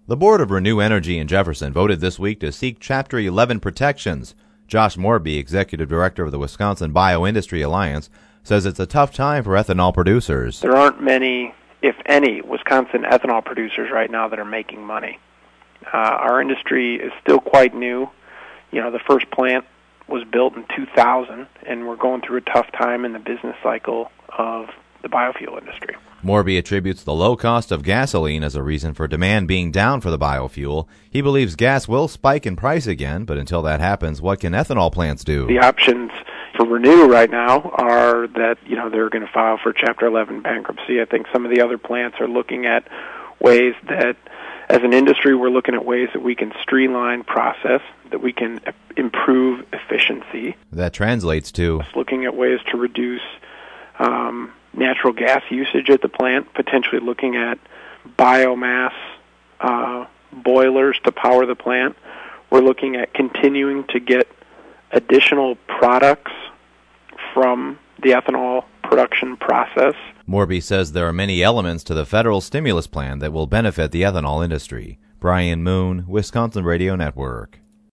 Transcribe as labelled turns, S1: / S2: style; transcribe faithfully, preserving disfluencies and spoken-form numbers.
S1: The board of Renew Energy in Jefferson voted this week to seek Chapter eleven protections. Josh Morby, executive director of the Wisconsin Bioindustry Alliance, says it's a tough time for ethanol producers.
S2: There aren't many, if any, Wisconsin ethanol producers right now that are making money. Uh, our industry is still quite new. You know, the first plant was built in two thousand, and we're going through a tough time in the business cycle of the biofuel industry.
S1: Morby attributes the low cost of gasoline as a reason for demand being down for the biofuel. He believes gas will spike in price again, but until that happens, what can ethanol plants do?
S2: The options for Renew right now are that, you know, they're going to file for Chapter eleven bankruptcy. I think some of the other plants are looking at ways that, as an industry, we're looking at ways that we can streamline process, that we can improve efficiency.
S1: That translates to
S2: Just looking at ways to reduce um, natural gas usage at the plant, potentially looking at biomass uh, boilers to power the plant. We're looking at continuing to get additional products from the ethanol production process.
S1: Morby says there are many elements to the federal stimulus plan that will benefit the ethanol industry. Brian Moon, Wisconsin Radio Network.